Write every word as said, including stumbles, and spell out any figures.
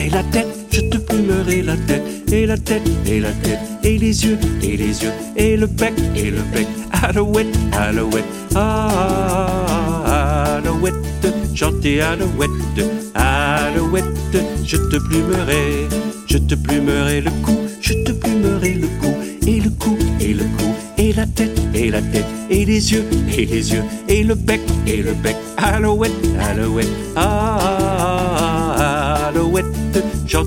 Et la tête, je te plumerai la tête. Et la tête, et la tête, et les yeux, et les yeux, et le bec, et le bec. Alouette, alouette, ah, alouette, chantez alouette, alouette, je te plumerai, je te plumerai le cou, je te plumerai le cou, et le cou, et le cou, et la tête, et la tête, et les yeux, et les yeux, et le bec, et le bec. Alouette, alouette, ah, alouette, chantez